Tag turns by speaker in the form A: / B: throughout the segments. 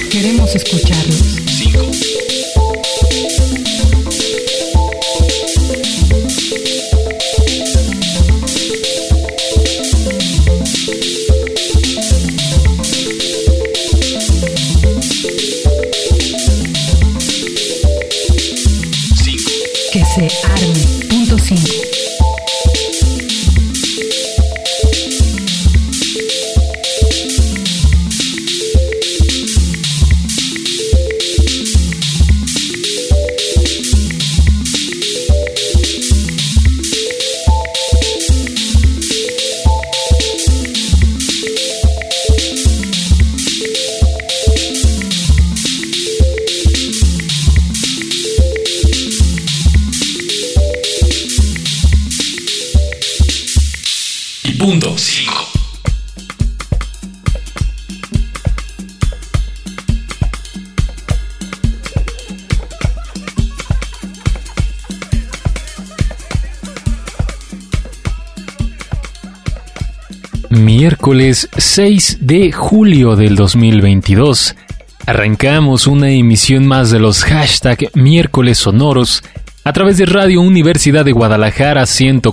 A: Queremos escucharlos.
B: 5.
A: Que se arme. Punto 5.
B: Punto 5.
C: Miércoles 6 de julio del 2022. Arrancamos una emisión más de los hashtag Miércoles Sonoros a través de Radio Universidad de Guadalajara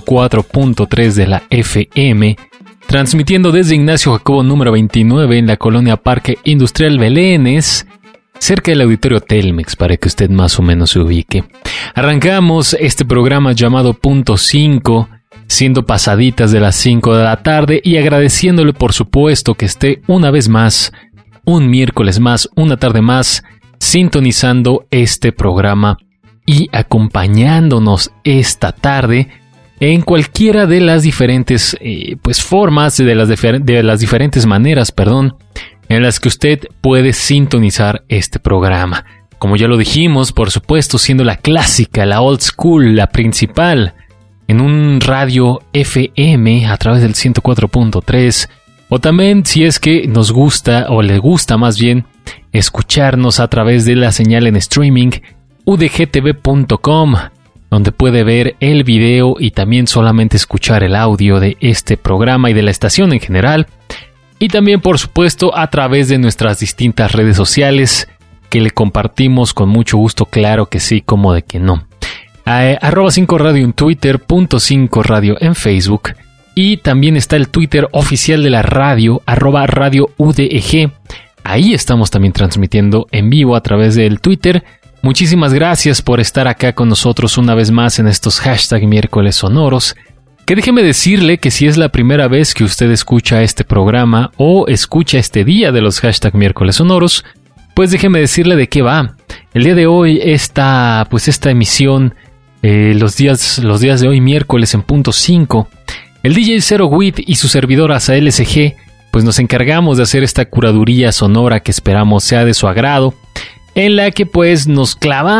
C: 104.3 de la FM, transmitiendo desde Ignacio Jacobo número 29 en la colonia Parque Industrial Belénes, cerca del Auditorio Telmex, para que usted más o menos se ubique. Arrancamos este programa llamado Punto 5, siendo pasaditas de las 5 de la tarde y agradeciéndole por supuesto que esté una vez más, un miércoles más, una tarde más, sintonizando este programa y acompañándonos esta tarde en cualquiera de las diferentes formas, de las diferentes maneras, en las que usted puede sintonizar este programa. Como ya lo dijimos, por supuesto, siendo la clásica, la old school, la principal, en un radio FM a través del 104.3, o también si es que nos gusta, o le gusta más bien, escucharnos a través de la señal en streaming udgtv.com, donde puede ver el video y también solamente escuchar el audio de este programa y de la estación en general. Y también, por supuesto, a través de nuestras distintas redes sociales que le compartimos con mucho gusto, claro que sí, como de que no. @5radio en Twitter, .5 radio en Facebook, y también está el Twitter oficial de la radio, @radio UDEG. Ahí estamos también transmitiendo en vivo a través del Twitter. Muchísimas gracias por estar acá con nosotros una vez más en estos hashtag Miércoles Sonoros. Que déjeme decirle que si es la primera vez que usted escucha este programa o escucha este día de los hashtag Miércoles Sonoros, pues déjeme decirle de qué va. El día de hoy esta emisión, los días de hoy miércoles en punto 5, el DJ Zero Wit y su servidor Asael SG, pues nos encargamos de hacer esta curaduría sonora que esperamos sea de su agrado, en la que pues nos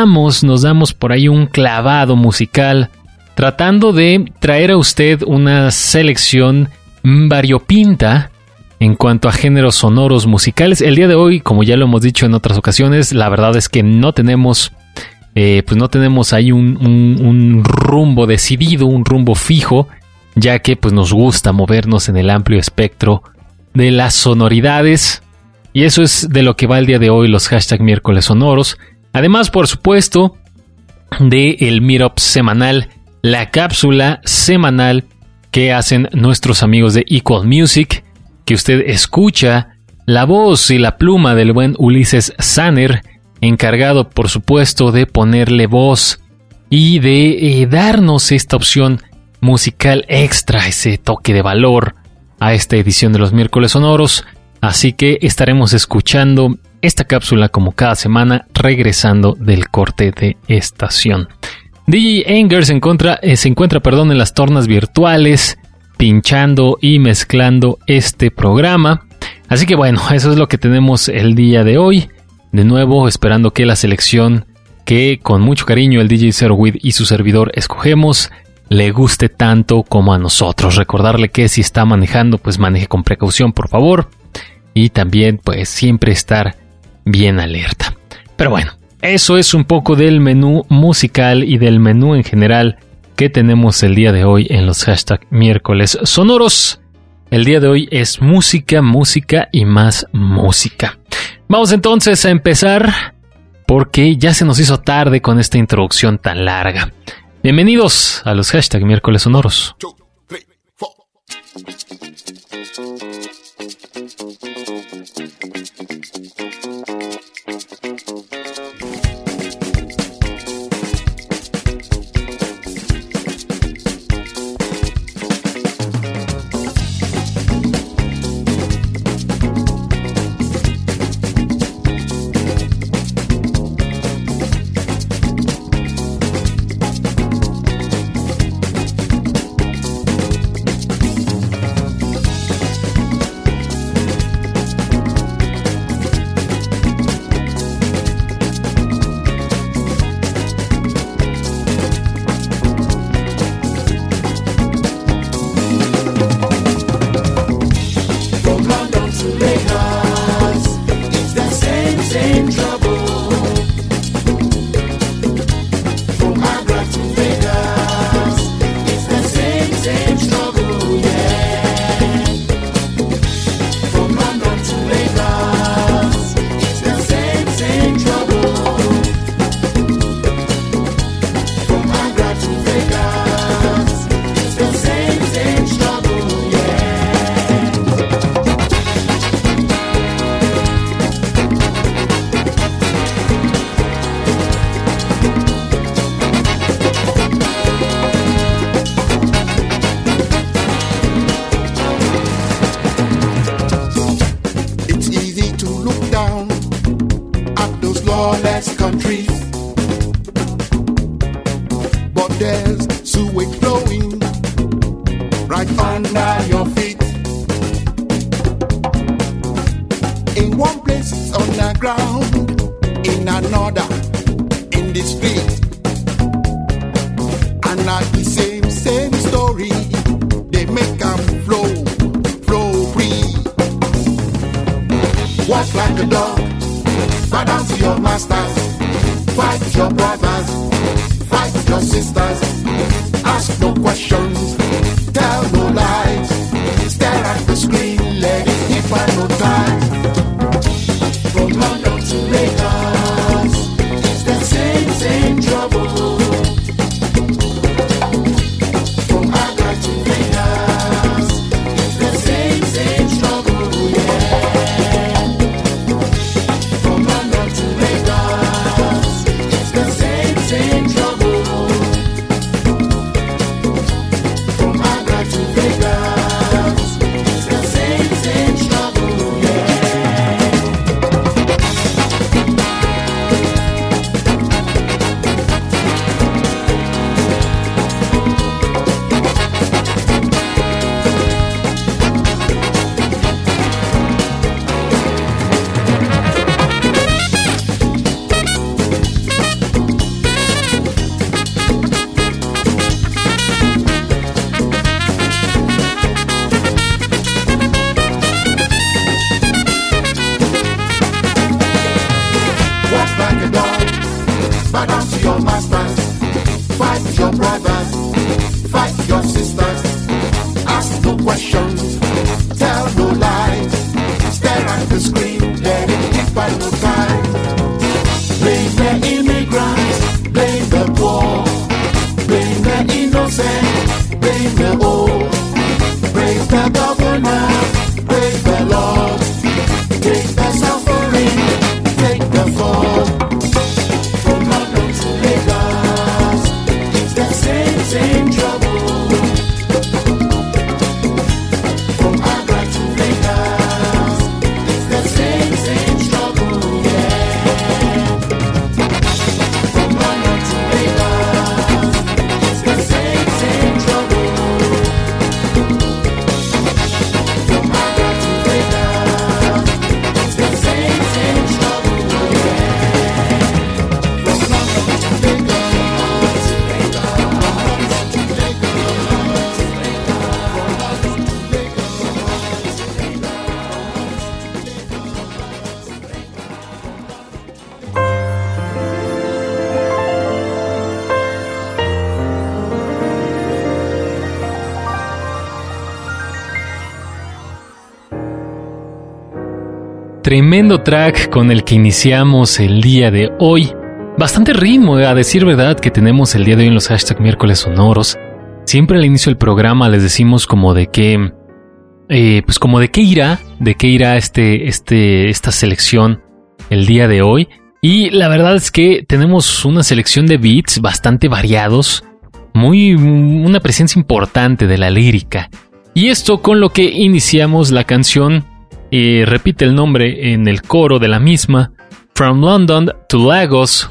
C: damos por ahí un clavado musical, tratando de traer a usted una selección variopinta en cuanto a géneros sonoros musicales. El día de hoy, como ya lo hemos dicho en otras ocasiones, la verdad es que no tenemos ahí un rumbo decidido, un rumbo fijo, ya que pues nos gusta movernos en el amplio espectro de las sonoridades. Y eso es de lo que va el día de hoy los hashtag Miércoles Sonoros. Además, por supuesto, del Meetup semanal, la cápsula semanal que hacen nuestros amigos de Equal Music, que usted escucha la voz y la pluma del buen Ulises Sanner, encargado, por supuesto, de ponerle voz y de darnos esta opción musical extra, ese toque de valor a esta edición de los Miércoles Sonoros. Así que estaremos escuchando esta cápsula como cada semana, regresando del corte de estación. DJ Anger se encuentra en las tornas virtuales, pinchando y mezclando este programa. Así que bueno, eso es lo que tenemos el día de hoy. De nuevo, esperando que la selección que con mucho cariño el DJ Zero Wit y su servidor escogemos le guste tanto como a nosotros. Recordarle que si está manejando, pues maneje con precaución, por favor. Y también, pues, siempre estar bien alerta. Pero bueno, eso es un poco del menú musical y del menú en general que tenemos el día de hoy en los hashtag Miércoles Sonoros. El día de hoy es música, música y más música. Vamos entonces a empezar porque ya se nos hizo tarde con esta introducción tan larga. Bienvenidos a los hashtag miércoles sonoros.
D: 2, 3, 4.
E: From Accra to Lagos, it's the same.
C: tremendo track con el que iniciamos el día de hoy. Bastante ritmo, a decir verdad, que tenemos el día de hoy en los hashtag miércoles sonoros. Siempre al inicio del programa les decimos como de qué, pues como de qué irá esta selección el día de hoy. Y la verdad es que tenemos una selección de beats bastante variados, una presencia importante de la lírica. Y esto con lo que iniciamos la canción, repite el nombre en el coro de la misma, From London to Lagos,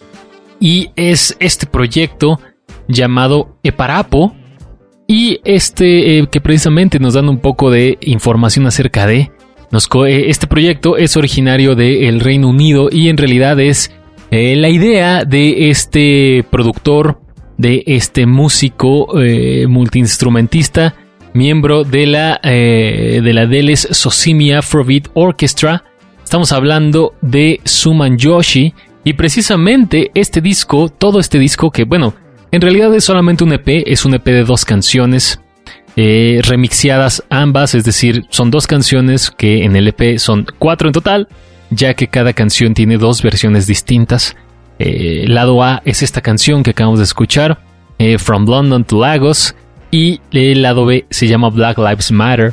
C: y es este proyecto llamado Eparapo, y que precisamente nos dan un poco de información acerca de... Este proyecto es originario del Reino Unido y en realidad es la idea de este productor, de este músico multiinstrumentista, miembro de la Deles Sosimi Afrobeat Orchestra. Estamos hablando de Suman Joshi, y precisamente todo este disco que, bueno, en realidad es solamente un EP, es un EP de 2 canciones remixeadas ambas, es decir, son 2 canciones que en el EP son 4 en total, ya que cada canción tiene 2 versiones distintas. Lado A es esta canción que acabamos de escuchar, From London to Lagos, y el lado B se llama Black Lives Matter.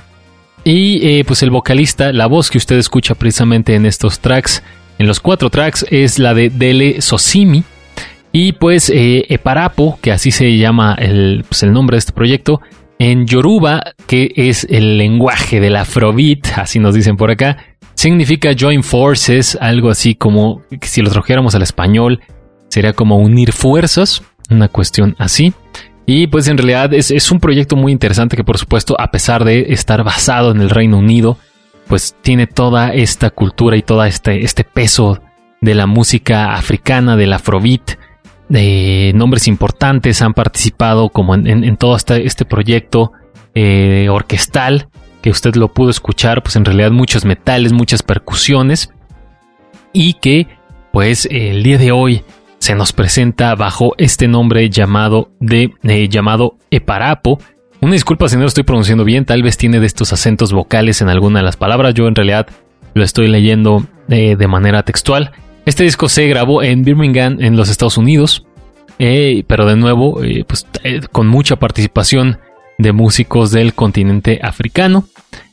C: Y pues el vocalista, la voz que usted escucha precisamente en estos tracks, en los 4 tracks, es la de Dele Sosimi. Y pues Eparapo, que así se llama el nombre de este proyecto, en Yoruba, que es el lenguaje del Afrobeat, así nos dicen por acá, significa join forces, algo así como, si lo trajéramos al español, sería como unir fuerzas, una cuestión así. Y pues en realidad es un proyecto muy interesante que, por supuesto, a pesar de estar basado en el Reino Unido, pues tiene toda esta cultura y todo este peso de la música africana, del Afrobeat. Nombres importantes han participado como en todo este proyecto orquestal, que usted lo pudo escuchar, pues en realidad muchos metales, muchas percusiones, y que pues el día de hoy se nos presenta bajo este nombre llamado Eparapo. Una disculpa si no lo estoy pronunciando bien, tal vez tiene de estos acentos vocales en alguna de las palabras, yo en realidad lo estoy leyendo de manera textual. Este disco se grabó en Birmingham, en los Estados Unidos, pero de nuevo con mucha participación de músicos del continente africano,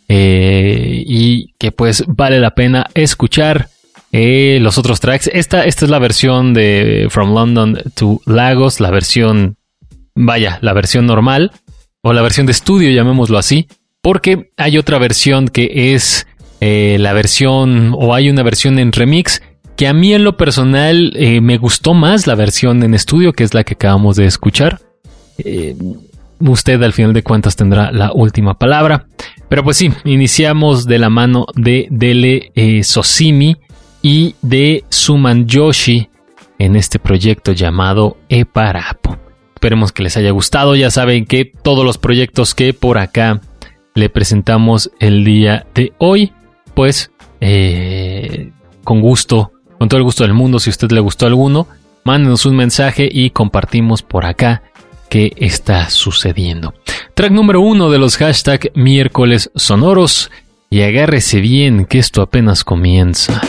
C: y que pues vale la pena escuchar los otros tracks. Esta es la versión de From London to Lagos, la versión normal, o la versión de estudio, llamémoslo así, porque hay otra versión que es hay una versión en remix, que a mí en lo personal me gustó más la versión en estudio, que es la que acabamos de escuchar. Usted al final de cuentas tendrá la última palabra. Pero pues sí, iniciamos de la mano de Dele Sosimi y de Suman Joshi en este proyecto llamado Eparapo. Esperemos que les haya gustado. Ya saben que todos los proyectos que por acá le presentamos el día de hoy, pues con todo el gusto del mundo, si a usted le gustó alguno, mándenos un mensaje y compartimos por acá qué está sucediendo. Track número 1 de los hashtag miércoles sonoros, y agárrese bien que esto apenas comienza.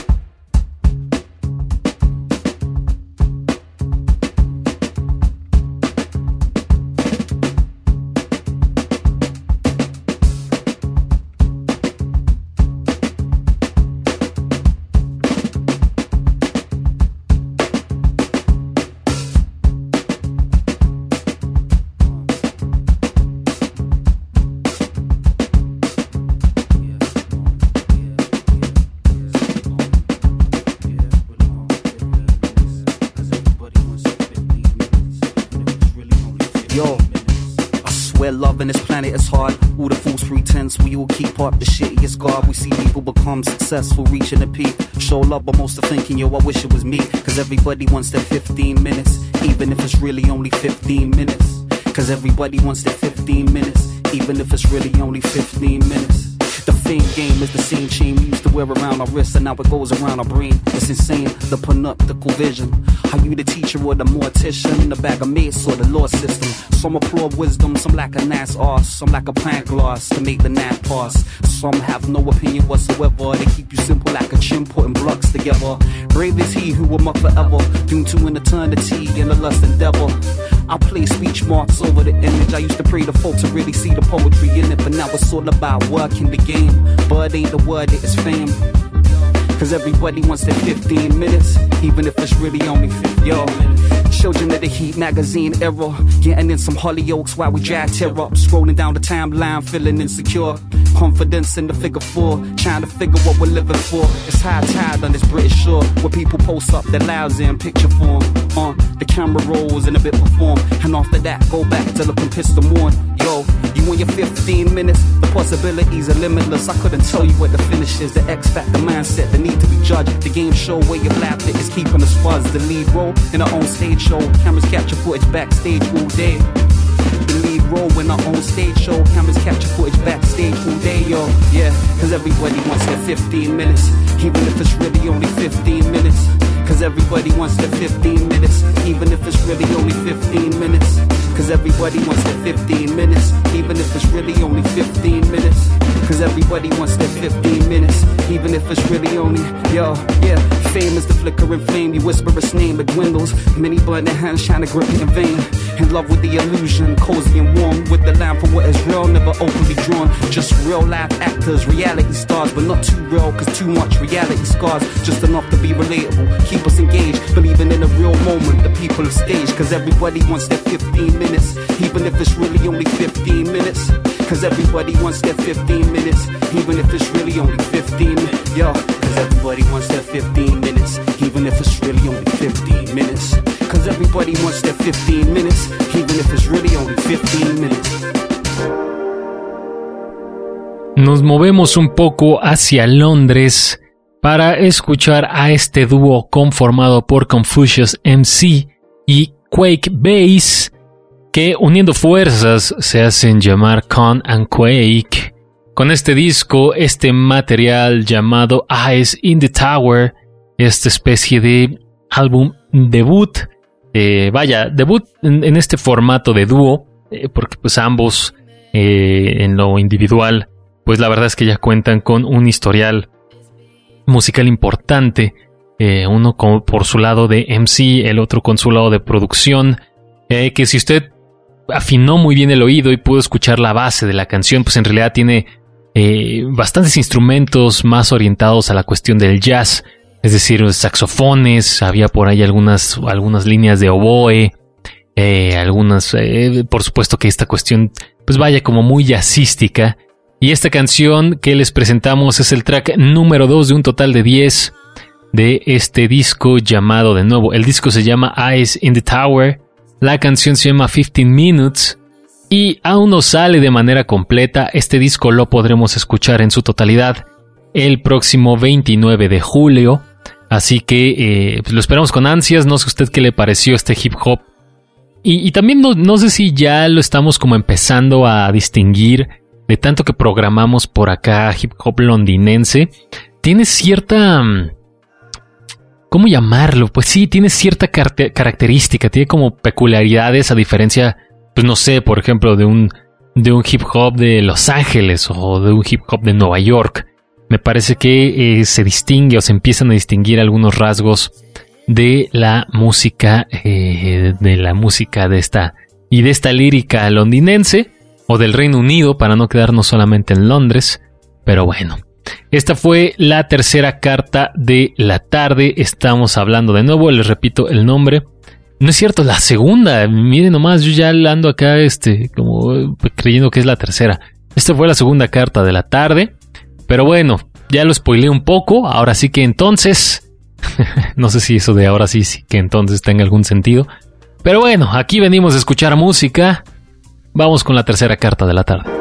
D: Loving this planet is hard. All the false pretense, we all keep up the shittiest guard. We see people become successful, reaching the peak. Show love, but most are thinking, yo, I wish it was me. Cause everybody wants their 15 minutes, even if it's really only 15 minutes. Cause everybody wants their 15 minutes, even if it's really only 15 minutes. The fame game is the same chain we used to wear around our wrists, and now it goes around our brain. It's insane, the panoptical vision Are you the teacher or the mortician? The bag of mace or the law system? Some applaud wisdom, some lack a nice arse, some lack a pint glass to make the night pass. Some have no opinion whatsoever. They keep you simple like a chin putting blocks together. Brave is he who will mock forever, doomed to an eternity in a lust endeavor. I play speech marks over the image. I used to pray to folks to really see the poetry in it, but now it's all about working the game. But ain't the word, it is fame. Cause everybody wants their 15 minutes, even if it's really only 50. Yo, children of the Heat magazine era, getting in some Hollyoaks while we dry tear up. Scrolling down the timeline, feeling insecure. Confidence in the figure four, trying to figure what we're living for. It's high tide on this British shore, where people post up their lives in picture form. The camera rolls and a bit perform, and after that, go back to looking pissed and worn. Yo, you in your 15 minutes, the possibilities are limitless. I couldn't tell you what the finish is, the X Factor mindset, the need to be judged. The game show where your laughter is keeping us buzzed. The lead role in our own stage show, cameras capture footage backstage all day. The lead role in our own stage show, cameras capture footage backstage all day, yo. Yeah, cause everybody wants their 15 minutes, even if it's really only 15 minutes. Cause everybody wants their 15 minutes, even if it's really only 15 minutes. Cause everybody wants their 15 minutes, even if it's really only 15 minutes. Cause everybody wants their 15 minutes, even if it's really only, yo, yeah. Fame is the flickering flame, you whisper its name, it dwindles. Many burn their hands trying to grip it in vain. In love with the illusion, cozy and warm, with the lamp for what is real, never openly drawn. Just real life actors, reality stars, but not too real, cause too much reality scars. Just enough to be relatable, keep us engaged, believing in a real moment, the people of stage. Cause everybody wants their 15 minutes, even if it's really only 15 minutes. Cause everybody wants their 15 minutes, even if it's really only 15. Yo, cause everybody wants their 15 minutes, even if it's really only 15 minutes. Cause everybody wants their 15 minutes, even if it's really only 15 minutes.
C: Nos movemos un poco hacia Londres para escuchar a este dúo conformado por Confucius MC y Quake Bass, que uniendo fuerzas se hacen llamar Con and Quake. Con este disco, este material llamado Eyes in the Tower, esta especie de álbum debut, debut en este formato de dúo, porque pues ambos en lo individual, pues la verdad es que ya cuentan con un historial musical importante, uno por su lado de MC, el otro con su lado de producción, que si usted afinó muy bien el oído y pudo escuchar la base de la canción, pues en realidad tiene bastantes instrumentos más orientados a la cuestión del jazz, es decir, saxofones, había por ahí algunas líneas de oboe, por supuesto que esta cuestión pues vaya como muy jazzística. Y esta canción que les presentamos es el track número 2 de un total de 10 de este disco llamado, de nuevo, el disco se llama Eyes in the Tower, la canción se llama 15 Minutes y aún no sale de manera completa. Este disco lo podremos escuchar en su totalidad el próximo 29 de julio, así que pues lo esperamos con ansias. No sé usted qué le pareció este hip hop y también no sé si ya lo estamos como empezando a distinguir de tanto que programamos por acá hip hop londinense. Tiene cierta... ¿cómo llamarlo? Pues sí, tiene cierta característica, tiene como peculiaridades a diferencia, pues no sé, por ejemplo, de un hip hop de Los Ángeles o de un hip hop de Nueva York. Me parece que se distingue o se empiezan a distinguir algunos rasgos de la música de esta lírica londinense o del Reino Unido, para no quedarnos solamente en Londres. Pero bueno, esta fue la tercera carta de la tarde. Estamos hablando de nuevo, les repito el nombre. No es cierto, la segunda. Miren nomás, yo ya ando acá como creyendo que es la tercera. Esta fue la segunda carta de la tarde. Pero bueno, ya lo spoileé un poco. Ahora sí que entonces... no sé si eso de ahora sí que entonces tenga algún sentido. Pero bueno, aquí venimos a escuchar música. Vamos con la tercera carta de la tarde.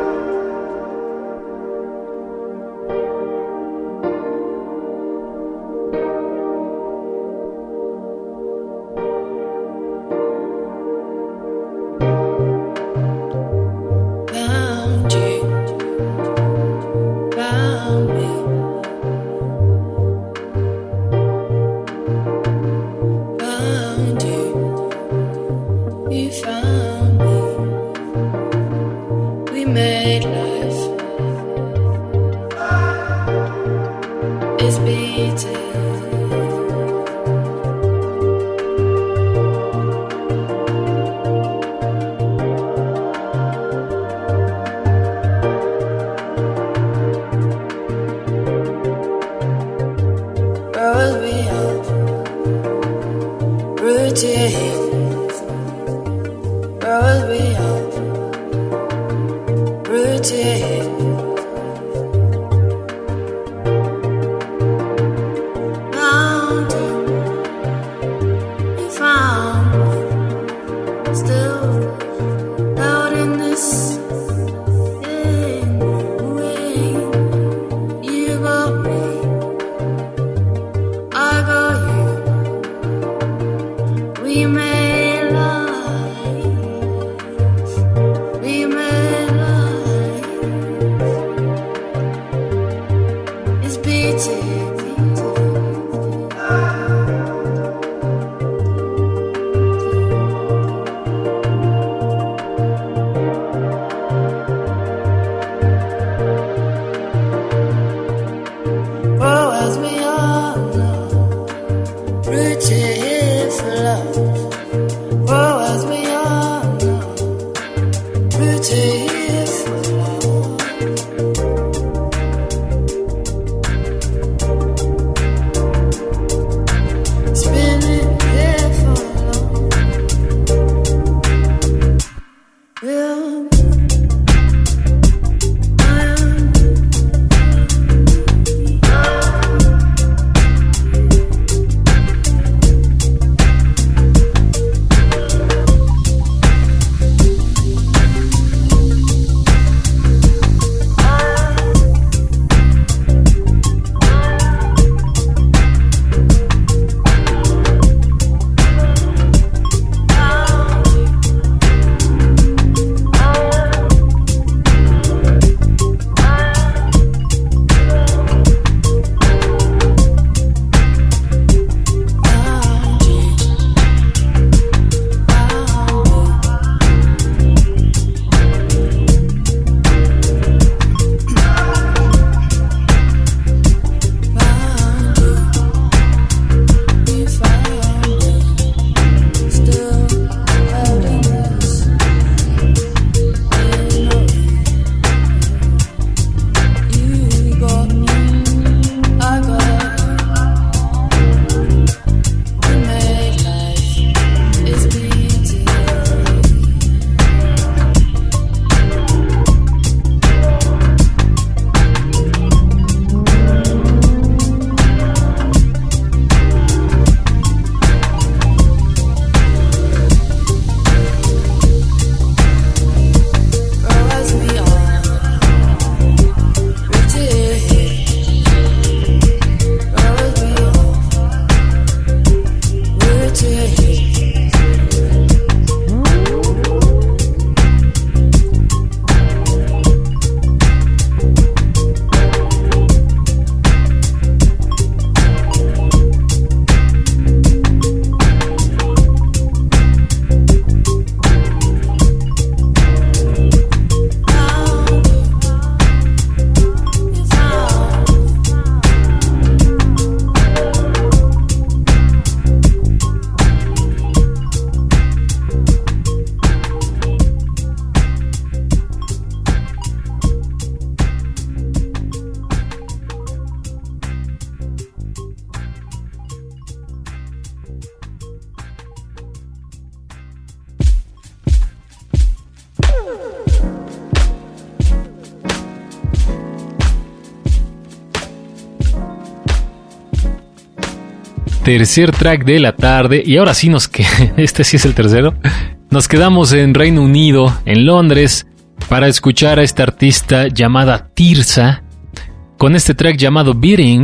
C: tercer track de la tarde. Y ahora sí este sí es el tercero. Nos quedamos en Reino Unido, en Londres, para escuchar a esta artista llamada Tirsa, con este track llamado Beating,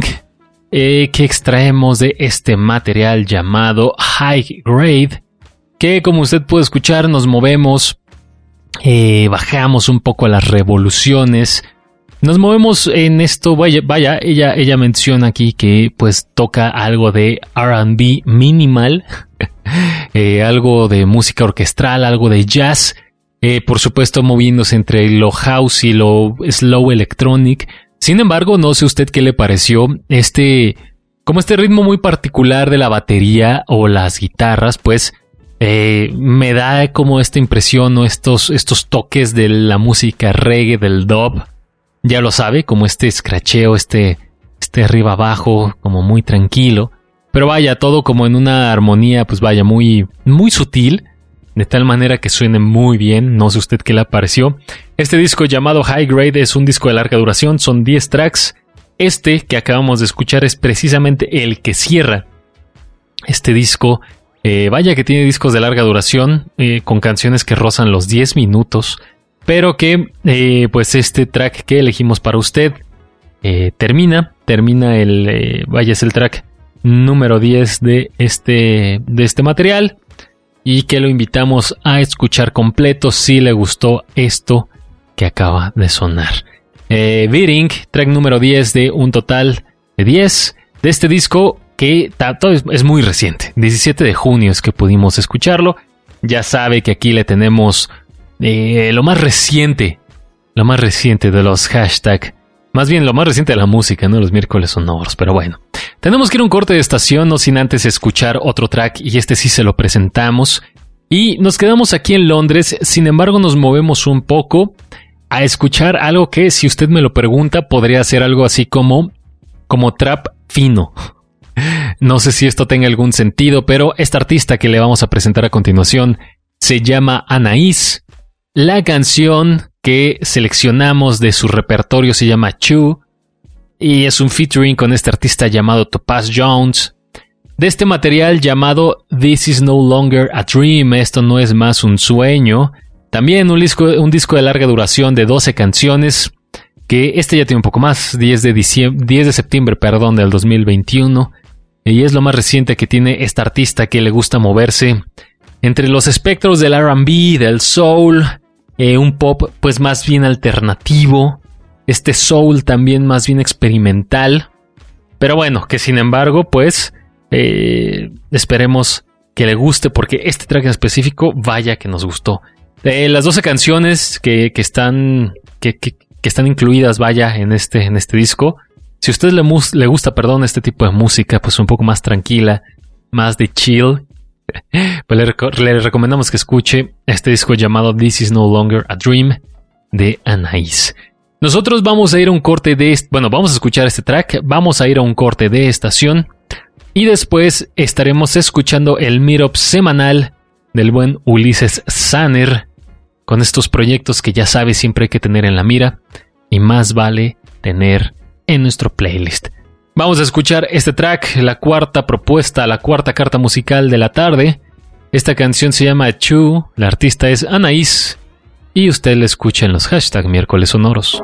C: que extraemos de este material llamado High Grade, que como usted puede escuchar nos movemos, bajamos un poco a las revoluciones, nos movemos en esto. Vaya, ella menciona aquí que pues toca algo de R&B minimal, algo de música orquestral, algo de jazz, por supuesto moviéndose entre lo house y lo slow electronic. Sin embargo, no sé usted qué le pareció como este ritmo muy particular de la batería o las guitarras, pues me da como esta impresión o estos toques de la música reggae, del dub. Ya lo sabe, como este scratcheo, este arriba abajo, como muy tranquilo. Pero vaya, todo como en una armonía, pues vaya, muy, muy sutil, de tal manera que suene muy bien. No sé usted qué le pareció. Este disco llamado High Grade es un disco de larga duración, son 10 tracks. Este que acabamos de escuchar es precisamente el que cierra este disco. Vaya que tiene discos de larga duración, con canciones que rozan los 10 minutos, pero que pues este track que elegimos para usted termina es el track número 10 de este material, y que lo invitamos a escuchar completo si le gustó esto que acaba de sonar. Beating, track número 10 de un total de 10 de este disco que es muy reciente. 17 de junio es que pudimos escucharlo. Ya sabe que aquí le tenemos lo más reciente de los hashtag. Más bien lo más reciente de la música, ¿no? Los miércoles sonoros, pero bueno. Tenemos que ir a un corte de estación, no sin antes escuchar otro track, y este sí se lo presentamos. Y nos quedamos aquí en Londres, sin embargo nos movemos un poco a escuchar algo que, si usted me lo pregunta, podría ser algo así como trap fino. No sé si esto tenga algún sentido, pero esta artista que le vamos a presentar a continuación se llama Anaís. La canción que seleccionamos de su repertorio se llama Chew, y es un featuring con este artista llamado Topaz Jones. De este material llamado This Is No Longer a Dream, esto no es más un sueño. También un disco de larga duración de 12 canciones, que este ya tiene un poco más, 10 de septiembre del 2021. Y es lo más reciente que tiene esta artista, que le gusta moverse entre los espectros del R&B, del soul, un pop pues más bien alternativo, este soul también más bien experimental, pero bueno, que sin embargo pues esperemos que le guste, porque este track en específico vaya que nos gustó. Las 12 canciones que están incluidas vaya en este disco, si a usted le gusta este tipo de música pues un poco más tranquila, más de chill, pues le recomendamos que escuche este disco llamado This Is No Longer a Dream de Anaís. Nosotros vamos a ir a un corte vamos a escuchar este track, vamos a ir a un corte de estación, y después estaremos escuchando el meetup semanal del buen Ulises Sanner, con estos proyectos que ya sabe siempre hay que tener en la mira, y más vale tener en nuestro playlist. Vamos a escuchar este track, la cuarta propuesta, la cuarta carta musical de la tarde. Esta canción se llama Chew, la artista es Anaís, y usted la escucha en los hashtag miércoles sonoros.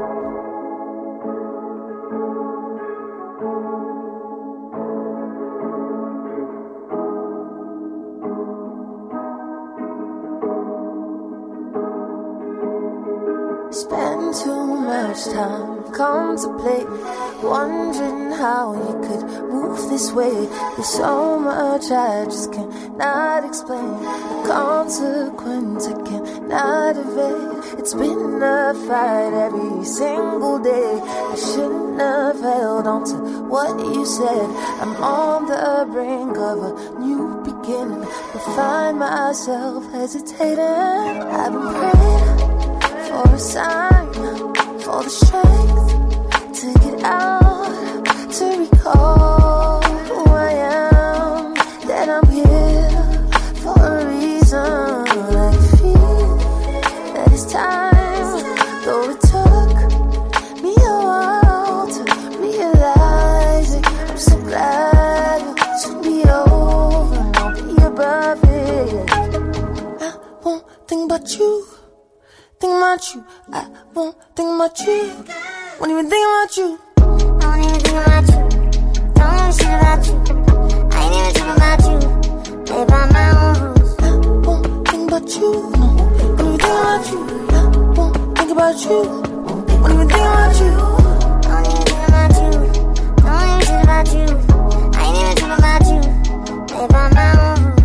E: Spend too much time contemplate, wondering how you could move this way. There's so much I just cannot explain, the consequence I cannot evade. It's been a fight every single day. I shouldn't have held on to what you said. I'm on the brink of a new beginning, but find myself hesitating. I've been praying for a sign, for the strength to get out, to recall who I am, that I'm here for a reason. I can feel that it's time, though it took me a while to realize it. I'm so glad it should be over and I'll be above it. I won't think about you, think about you. I won't think about you, won't even think about you. I won't even think about you, don't even shit about you. I ain't even think about you, play by my own rules. I won't think about you, no, won't even think about you. I won't think about you, won't even think about you. I won't even think about you, don't even shit about you. I ain't even think about you, play by my own rules.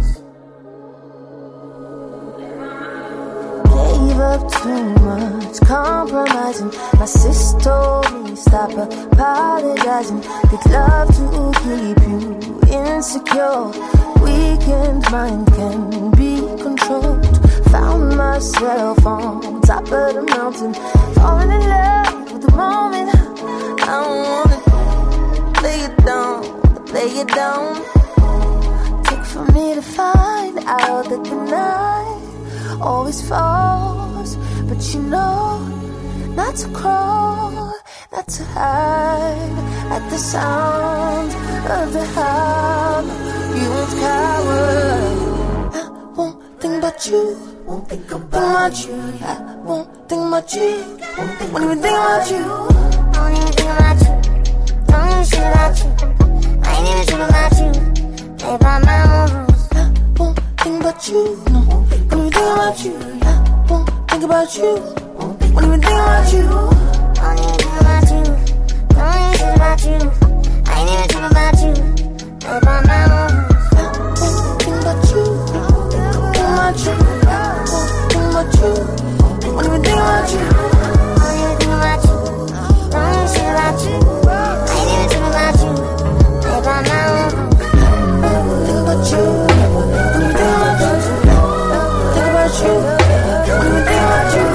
E: Gave up too much, compromising. My sis told me stop apologizing. They'd love to keep you insecure. Weakened mind can be controlled. Found myself on top of the mountain, falling in love with the moment. I don't want it, don't, to play it down. Took for me to find out that the night always falls, but you know not to crawl, not to hide at the sound of the hammer. You won't cower. I won't think about you, won't think about you. I won't think about you, won't even think about you. I won't even think about you, don't even think about you. I ain't even think about you, play by my own rules. I won't think about you, no, won't even think about you. I won't think about you, won't even think about you. I won't even think about you, don't even think about you. I ain't even think about you, play by my own rules. I won't think about you, won't think about you. I won't think about you, won't even think about you. I won't even think about you, don't even think about you. I ain't even think about you, play by my own rules. I won't think about you, won't even think about you. Think about you, won't even think about you.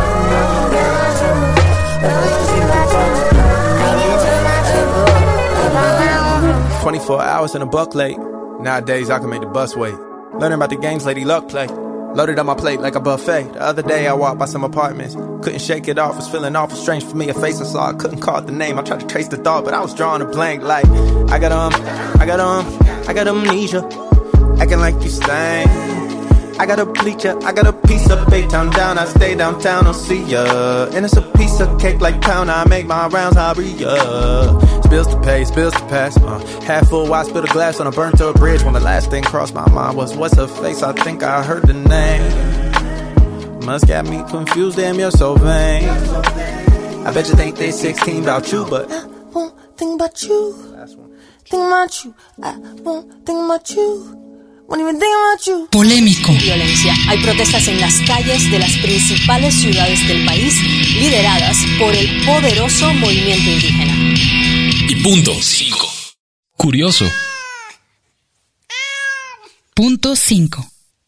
F: 24 hours and a buck late. Nowadays I can make the bus wait. Learning about the games Lady Luck play. Loaded on my plate like a buffet. The other day I walked by some apartments. Couldn't shake it off, was feeling awful strange for me. A face I saw, I couldn't call it the name. I tried to trace the thought, but I was drawing a blank. Like, I got amnesia. Acting like you stank. I got a bleacher, I got a piece of Baytown down. I stay downtown, I'll see ya. And it's a piece of cake like pound. I make my rounds, I'll be ya. Bills to pay, bills to pass. Half full, I spilled a glass on a burnt up bridge. When the last thing crossed my mind was, what's her face? I think I heard the name. Must got me confused, damn, you're so vain. I bet you think they 16 about you, but
E: I won't think about you. Think about you. I won't think about you. Won't even think about you.
A: Polémico.
G: Violencia. Hay protestas en las calles de las principales ciudades del país, lideradas por el poderoso movimiento indígena.
B: Y punto 5.
C: Curioso.
A: Punto 5.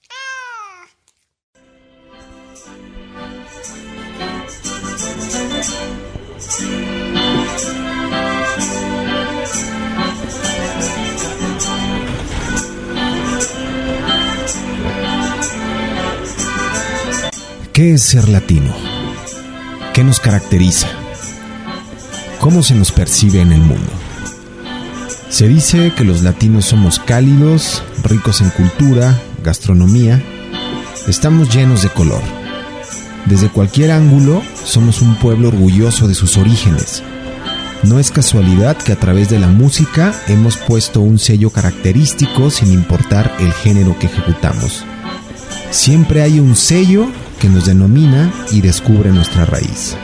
H: ¿Qué es ser latino? ¿Qué nos caracteriza? ¿Cómo se nos percibe en el mundo? Se dice que los latinos somos cálidos, ricos en cultura, gastronomía. Estamos llenos de color. Desde cualquier ángulo, somos un pueblo orgulloso de sus orígenes. No es casualidad que a través de la música hemos puesto un sello característico sin importar el género que ejecutamos. Siempre hay un sello que nos denomina y descubre nuestra raíz.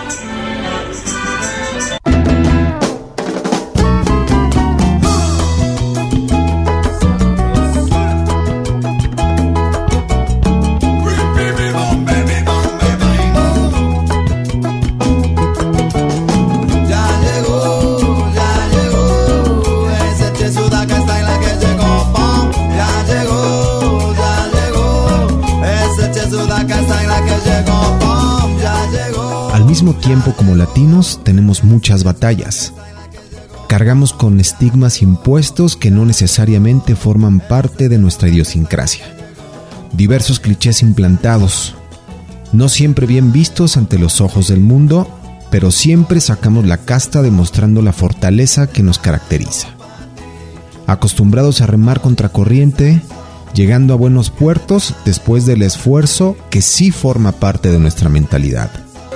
H: Al mismo tiempo, como latinos, tenemos muchas batallas. Cargamos con estigmas impuestos que no necesariamente forman parte de nuestra idiosincrasia. Diversos clichés implantados, no siempre bien vistos ante los ojos del mundo, pero siempre sacamos la casta demostrando la fortaleza que nos caracteriza. Acostumbrados a remar contracorriente, llegando a buenos puertos después del esfuerzo que sí forma parte de nuestra mentalidad.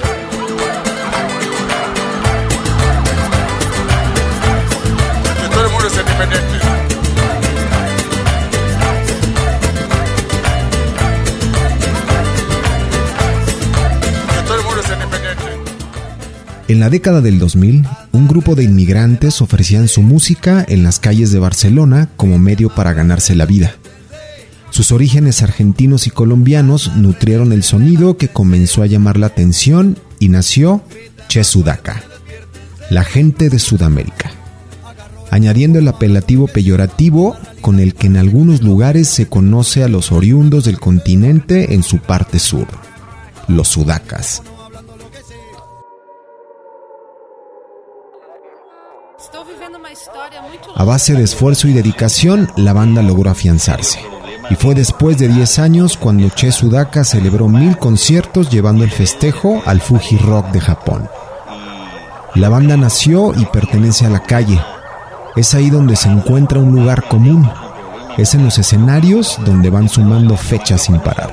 H: En la década del 2000, un grupo de inmigrantes ofrecían su música en las calles de Barcelona como medio para ganarse la vida. Sus orígenes argentinos y colombianos nutrieron el sonido que comenzó a llamar la atención y nació Che Sudaca, la gente de Sudamérica, añadiendo el apelativo peyorativo con el que en algunos lugares se conoce a los oriundos del continente en su parte sur, los sudacas.
I: Estou vivendo uma história
H: A base de esfuerzo y dedicación, la banda logró afianzarse. Y fue después de 10 años cuando Che Sudaka celebró 1000 conciertos llevando el festejo al Fuji Rock de Japón. La banda nació y pertenece a la calle. Es ahí donde se encuentra un lugar común. Es en los escenarios donde van sumando fechas sin parar.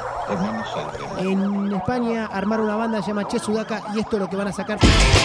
I: En España armaron una banda que se llama Che Sudaka y esto es lo que van a sacar.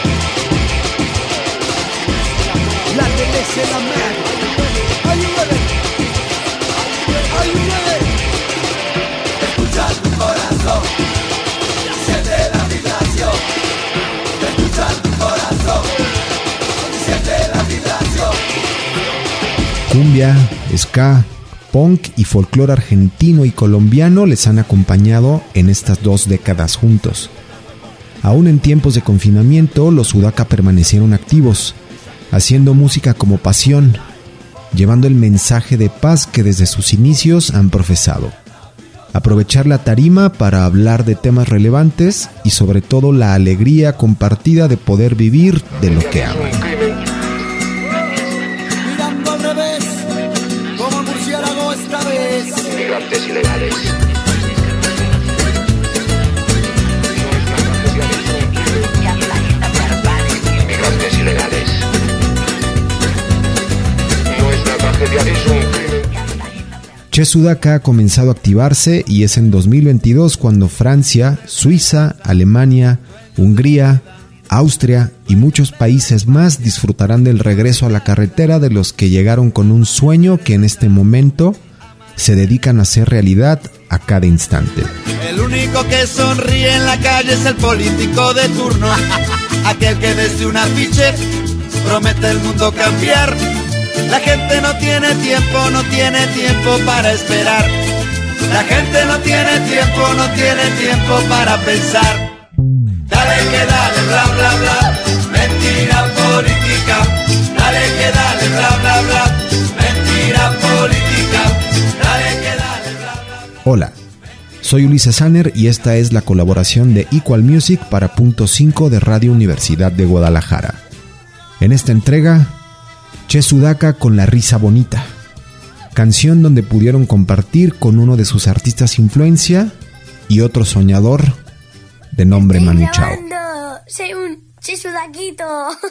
I: La tenés en la mano. ¡Ayúdale! ¡Ayúdale!
J: Escucha tu corazón, siente la vibración. Escucha tu corazón, siente la vibración.
H: Cumbia, ska, punk y folclore argentino y colombiano les han acompañado en estas 2 décadas juntos. Aún en tiempos de confinamiento, los Sudaka permanecieron activos, haciendo música como pasión, llevando el mensaje de paz que desde sus inicios han profesado. Aprovechar la tarima para hablar de temas relevantes y sobre todo la alegría compartida de poder vivir de lo que aman.
J: Mirando al revés, como murciélago esta vez. Migrantes ilegales. Migrantes ilegales. Nuestra tragedia es un crimen.
H: Che Sudaka ha comenzado a activarse y es en 2022 cuando Francia, Suiza, Alemania, Hungría, Austria y muchos países más disfrutarán del regreso a la carretera de los que llegaron con un sueño que en este momento se dedican a hacer realidad a cada instante.
J: El único que sonríe en la calle es el político de turno, aquel que desde un afiche promete el mundo cambiar. La gente no tiene tiempo para esperar. La gente no tiene tiempo para pensar. Dale que dale, bla bla bla, mentira política. Dale que dale, bla bla bla, mentira política. Dale que dale, bla bla bla.
H: Hola, soy Ulises Sanner y esta es la colaboración de Equal Music para Punto 5 de Radio Universidad de Guadalajara. En esta entrega, Che Sudaka con La Risa Bonita, canción donde pudieron compartir con uno de sus artistas influencia y otro soñador de nombre Manu Chao.
E: Soy un Che Sudaquito.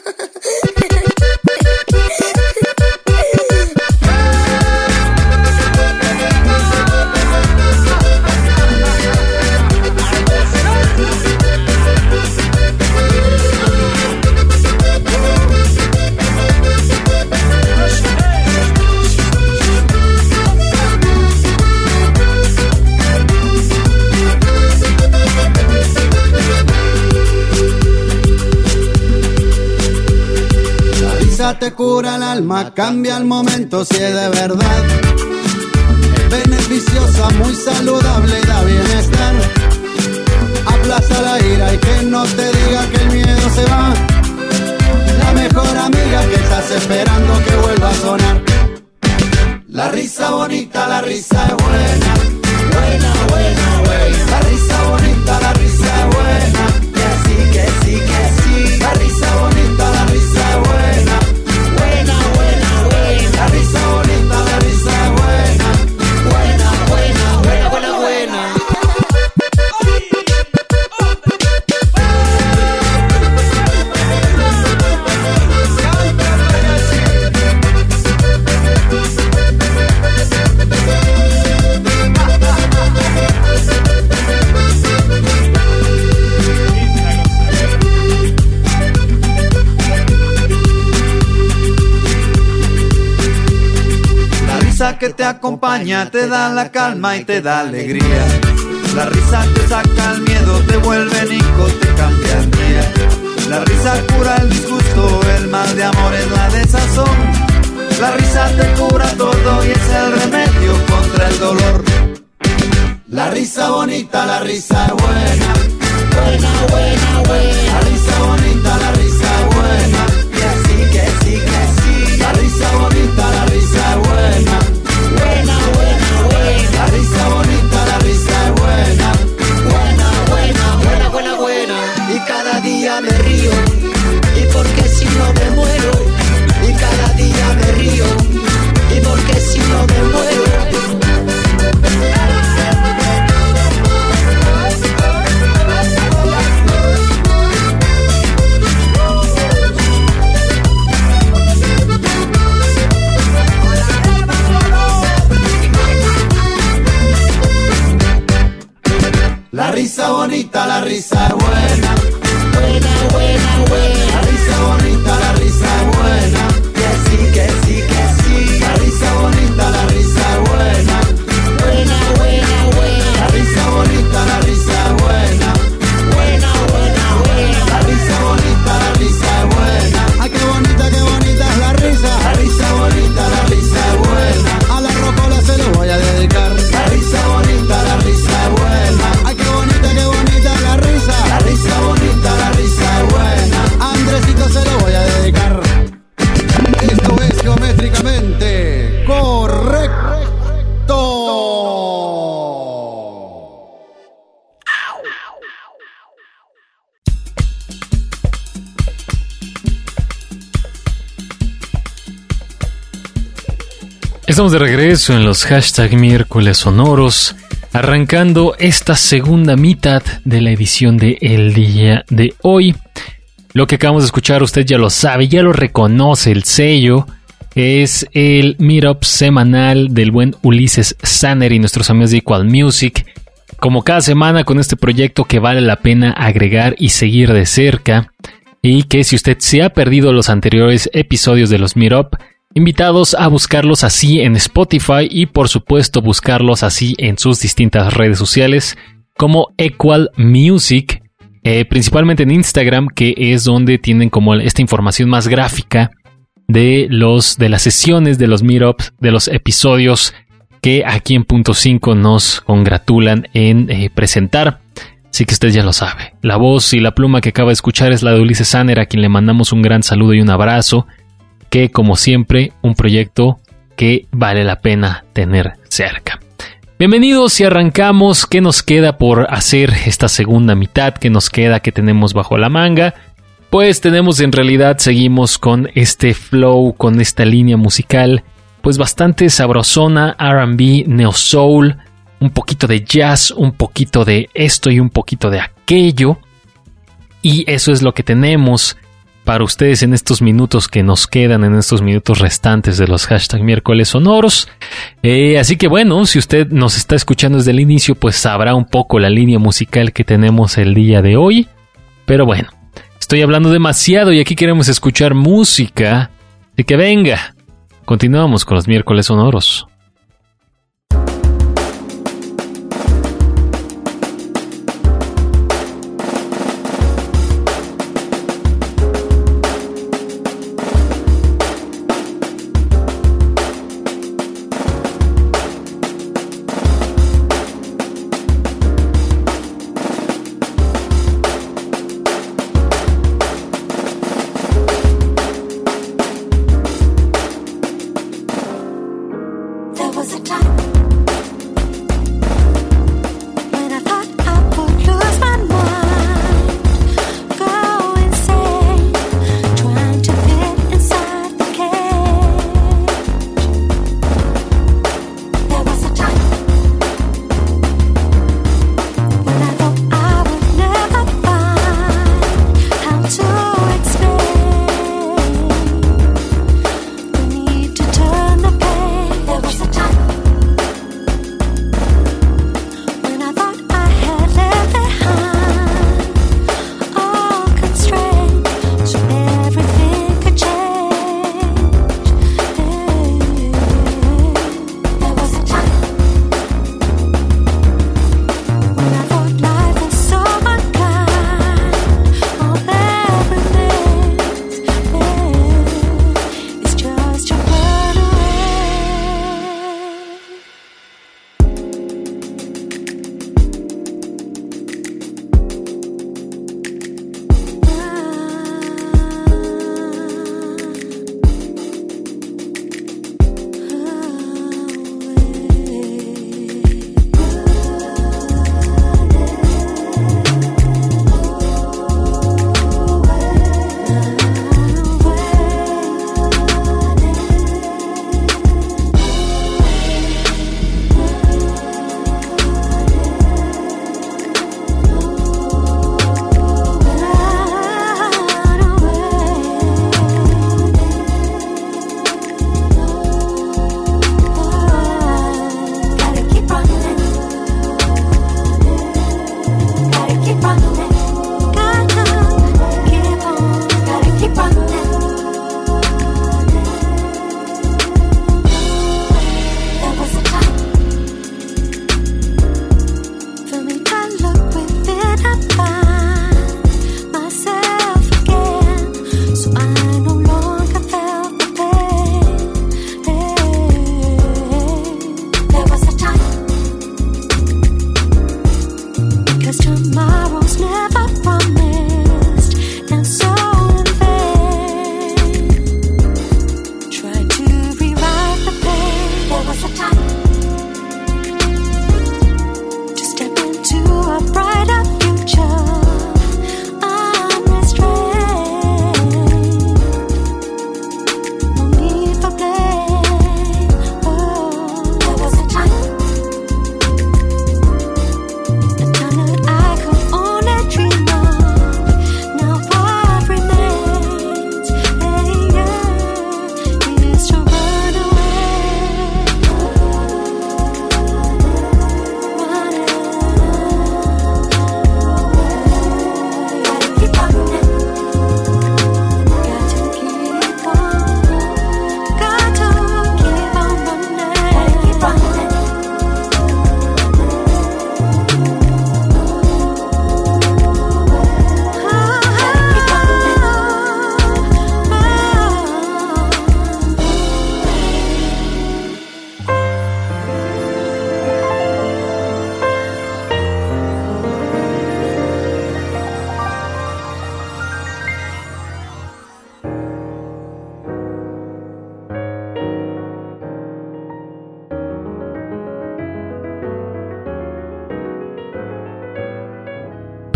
J: Te cura el alma, cambia el momento si es de verdad. Beneficiosa, muy saludable y da bienestar. Aplaza la ira y que no te diga que el miedo se va. La mejor amiga que estás esperando que vuelva a sonar. La risa bonita, la risa es buena. Buena, buena, buena. La risa bonita, la risa es buena. Que sí, que sí, que sí. La risa bonita, la risa es buena. Buena, buena, buena. La risa bonita, la risa es buena. Buena, buena, buena, buena, buena. Que te acompaña, te da la calma y te da alegría. La risa te saca el miedo, te vuelve nico, te cambia el día. La risa cura el disgusto, el mal de amor es la desazón. La risa te cura todo y es el remedio contra el dolor. La risa bonita, la risa es buena. Buena, buena, buena. La risa bonita, la risa es buena. Que sí, que sí, que sí. La risa bonita, la risa es buena. Buena, buena, buena. La risa bonita, la risa es buena. Buena, buena, buena, buena, buena. Y cada día me río. Y porque si no me muero. Y cada día me río. bonita, la risa es buena. Buena, buena, buena. La risa bonita, la risa es buena. Que sí, que sí, que sí. La risa bonita, la risa es buena. Buena, buena, buena. La risa bonita, la risa es buena. Buena, buena, buena. La risa bonita, la risa es buena. Ay, qué bonita es la risa. La risa bonita, la risa es buena. A la rocola se lo voy a dedicar. La risa bonita, la risa es buena. Ay, qué bonita es la risa. La risa bonita, la risa es buena. A Andresito se lo voy a dedicar. Esto es geométricamente correcto.
C: Estamos de regreso en los hashtag miércoles sonoros, arrancando esta segunda mitad de la edición de el día de hoy. Lo que acabamos de escuchar, usted ya lo sabe, ya lo reconoce, el sello es el meetup semanal del buen Ulises Sanner y nuestros amigos de Equal Music. Como cada semana con este proyecto que vale la pena agregar y seguir de cerca, y que si usted se ha perdido los anteriores episodios de los meetup, invitados a buscarlos así en Spotify y por supuesto buscarlos así en sus distintas redes sociales como Equal Music, principalmente en Instagram, que es donde tienen como esta información más gráfica de las sesiones, de los meetups, de los episodios que aquí en Punto 5 nos congratulan en presentar. Así que usted ya lo sabe. La voz y la pluma que acaba de escuchar es la de Ulises Sanner, a quien le mandamos un gran saludo y un abrazo. Que como siempre, un proyecto que vale la pena tener cerca. Bienvenidos y arrancamos. ¿Qué nos queda por hacer esta segunda mitad? ¿Qué nos queda que tenemos bajo la manga? Pues seguimos con este flow, con esta línea musical, pues bastante sabrosona, R&B, neo soul, un poquito de jazz, un poquito de esto y un poquito de aquello. Y eso es lo que tenemos para ustedes en estos minutos que nos quedan, en estos minutos restantes de los hashtag miércoles sonoros. Así que bueno, si usted nos está escuchando desde el inicio, pues sabrá un poco la línea musical que tenemos el día de hoy. Pero bueno, estoy hablando demasiado y aquí queremos escuchar música. Así que venga, continuamos con los miércoles sonoros.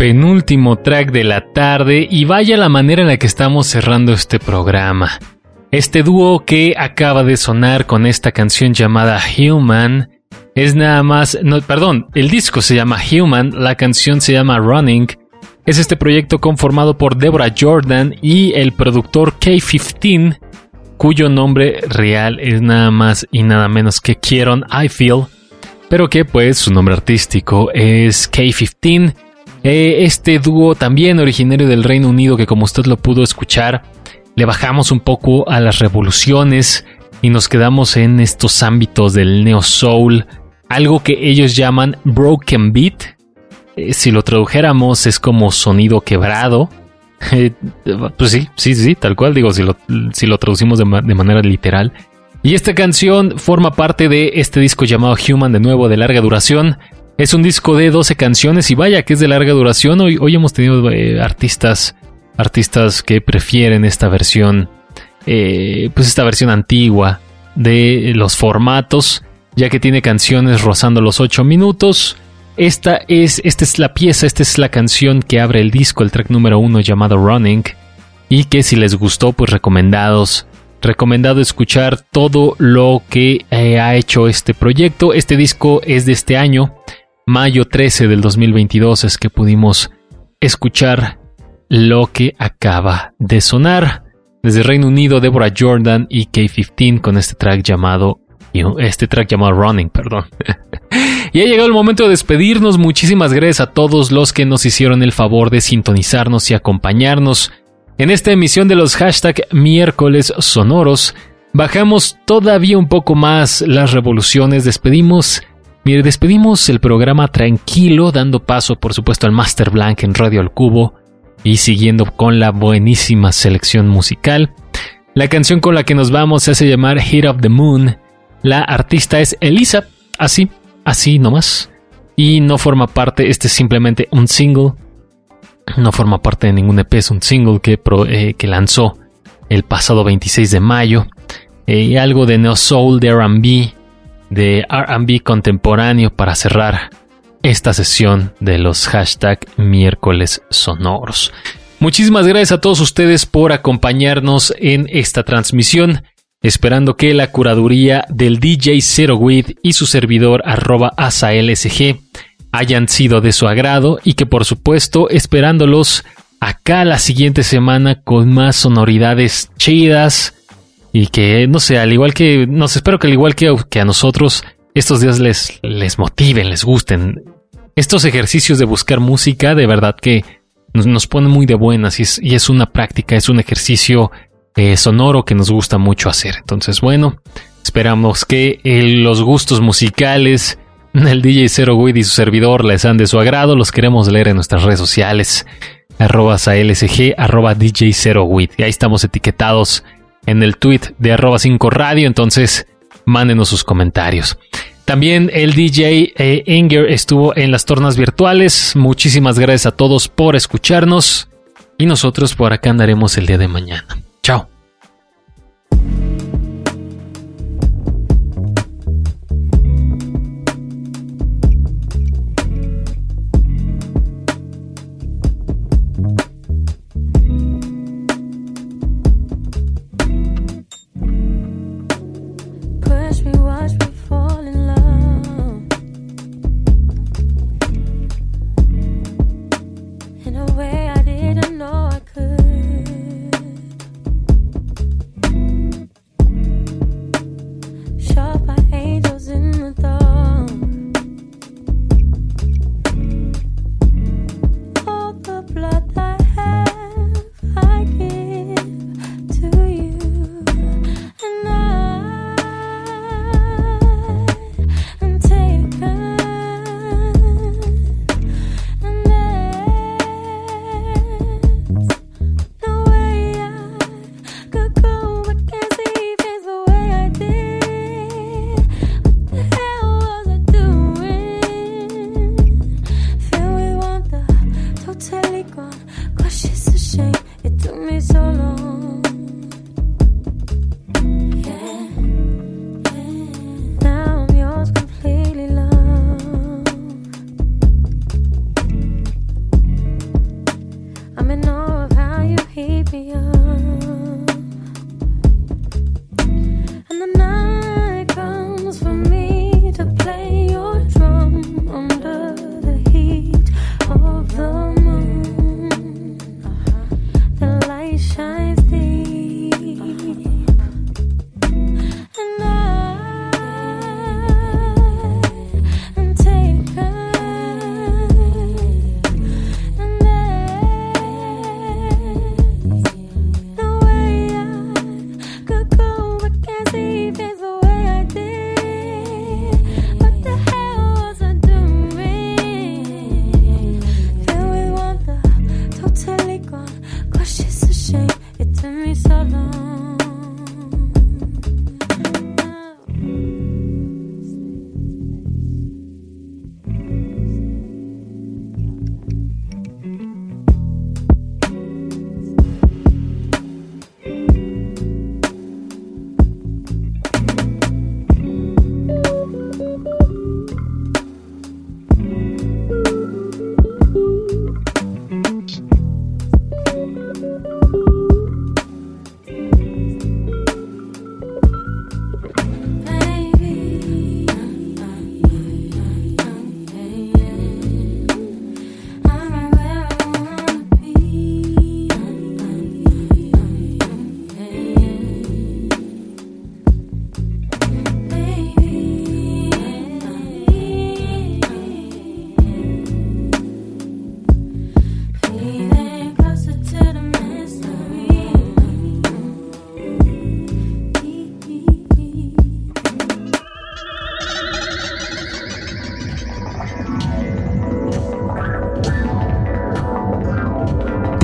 C: penúltimo track de la tarde y vaya la manera en la que estamos cerrando este programa. Este dúo que acaba de sonar con esta canción llamada Human es nada más... No, perdón, el disco se llama Human, la canción se llama Running. Es este proyecto conformado por Deborah Jordan y el productor K15, cuyo nombre real es nada más y nada menos que Kieron Ifill, pero que pues su nombre artístico es K15. Este dúo también originario del Reino Unido que, como usted lo pudo escuchar, le bajamos un poco a las revoluciones y nos quedamos en estos ámbitos del neo soul, algo que ellos llaman broken beat. Si lo tradujéramos es como sonido quebrado. Pues sí, tal cual, digo, si lo traducimos de manera literal. Y esta canción forma parte de este disco llamado Human, de nuevo, de larga duración. Es un disco de 12 canciones y vaya que es de larga duración. Hoy hemos tenido artistas que prefieren esta versión, pues esta versión antigua de los formatos, ya que tiene canciones rozando los 8 minutos. Esta es la pieza, esta es la canción que abre el disco, el track número 1 llamado Running, y que si les gustó, pues recomendado escuchar todo lo que ha hecho este proyecto. Este disco es de este año, mayo 13 del 2022, es que pudimos escuchar lo que acaba de sonar. Desde Reino Unido, Deborah Jordan y K15 con este track llamado Running, perdón. Y ha llegado el momento de despedirnos. Muchísimas gracias a todos los que nos hicieron el favor de sintonizarnos y acompañarnos en esta emisión de los hashtag miércoles sonoros. Bajamos todavía un poco más las revoluciones. Despedimos el programa tranquilo, dando paso por supuesto al Master Blank en Radio Al Cubo y siguiendo con la buenísima selección musical. La canción con la que nos vamos se hace llamar Heat of the Moon. La artista es Elisa, así nomás, y no forma parte, este es simplemente un single, no forma parte de ningún EP, es un single que lanzó el pasado 26 de mayo, algo de neo soul, de R&B contemporáneo para cerrar esta sesión de los hashtag miércoles sonoros. Muchísimas gracias a todos ustedes por acompañarnos en esta transmisión, esperando que la curaduría del DJ Zeroweed y su servidor @asalsg hayan sido de su agrado y que por supuesto esperándolos acá la siguiente semana con más sonoridades chidas y que no sé, espero que al igual que a nosotros estos días les motiven, les gusten. Estos ejercicios de buscar música de verdad que nos ponen muy de buenas y es una práctica, es un ejercicio sonoro que nos gusta mucho hacer. Entonces, bueno, esperamos que los gustos musicales del DJ Zeroweed y su servidor les sean de su agrado. Los queremos leer en nuestras redes sociales, @salsg, @DJ Zeroweed. Y ahí estamos etiquetados en el tweet de @5radio. Entonces, mándenos sus comentarios. También el DJ Inger estuvo en las tornas virtuales. Muchísimas gracias a todos por escucharnos. Y nosotros por acá andaremos el día de mañana. Chao.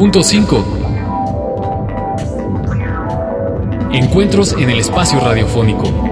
C: Punto 5. Encuentros en el espacio radiofónico.